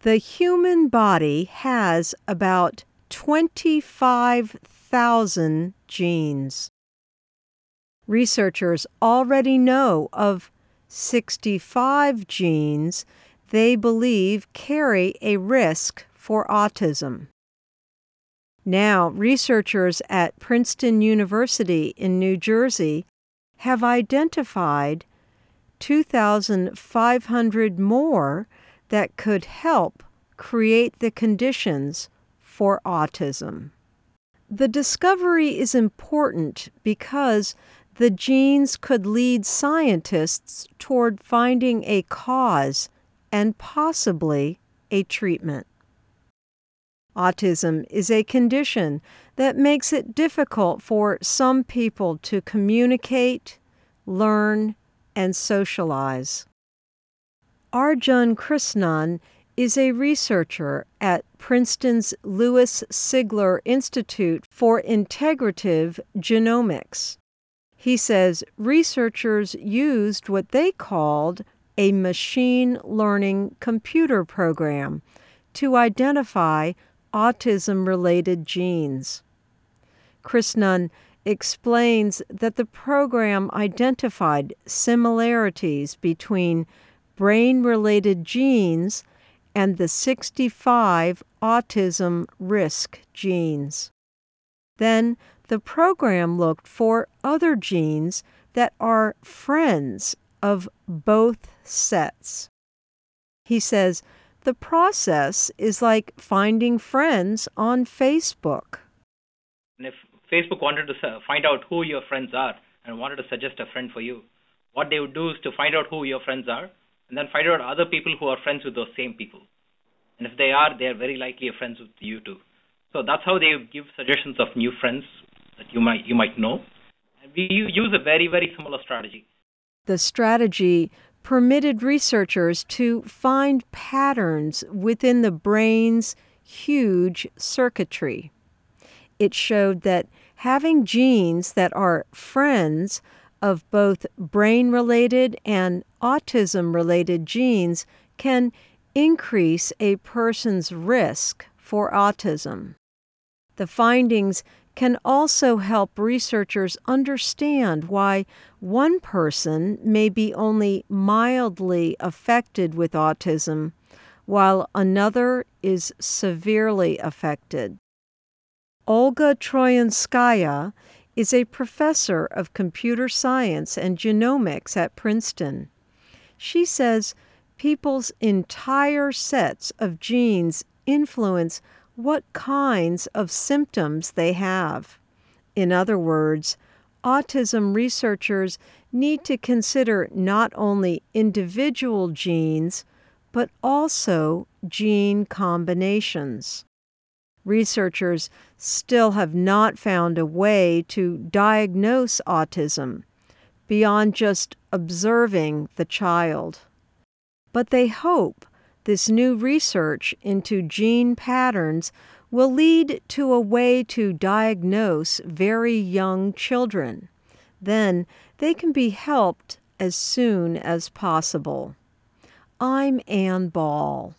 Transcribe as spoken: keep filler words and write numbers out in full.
The human body has about twenty-five thousand genes. Researchers already know of sixty-five genes they believe carry a risk for autism. Now, researchers at Princeton University in New Jersey have identified two thousand five hundred more that could help create the conditions for autism. The discovery is important because the genes could lead scientists toward finding a cause and possibly a treatment. Autism is a condition that makes it difficult for some people to communicate, learn, and socialize. Arjun Krishnan is a researcher at Princeton's Louis Sigler Institute for Integrative Genomics. He says researchers used what they called a machine learning computer program to identify autism-related genes. Krishnan explains that the program identified similarities between brain-related genes and the sixty-five autism risk genes. Then the program looked for other genes that are friends of both sets. He says the process is like finding friends on Facebook. And if Facebook wanted to find out who your friends are and wanted to suggest a friend for you, what they would do is to find out who your friends are and then find out other people who are friends with those same people. And if they are, they are very likely friends with you too. So that's how they give suggestions of new friends that you might you might know. And we use a very, very similar strategy. The strategy permitted researchers to find patterns within the brain's huge circuitry. It showed that having genes that are friends of both brain-related and autism-related genes can increase a person's risk for autism. The findings can also help researchers understand why one person may be only mildly affected with autism, while another is severely affected. Olga Troyanskaya is a professor of computer science and genomics at Princeton. She says people's entire sets of genes influence what kinds of symptoms they have. In other words, autism researchers need to consider not only individual genes, but also gene combinations. Researchers still have not found a way to diagnose autism beyond just observing the child. But they hope this new research into gene patterns will lead to a way to diagnose very young children. Then they can be helped as soon as possible. I'm Ann Ball.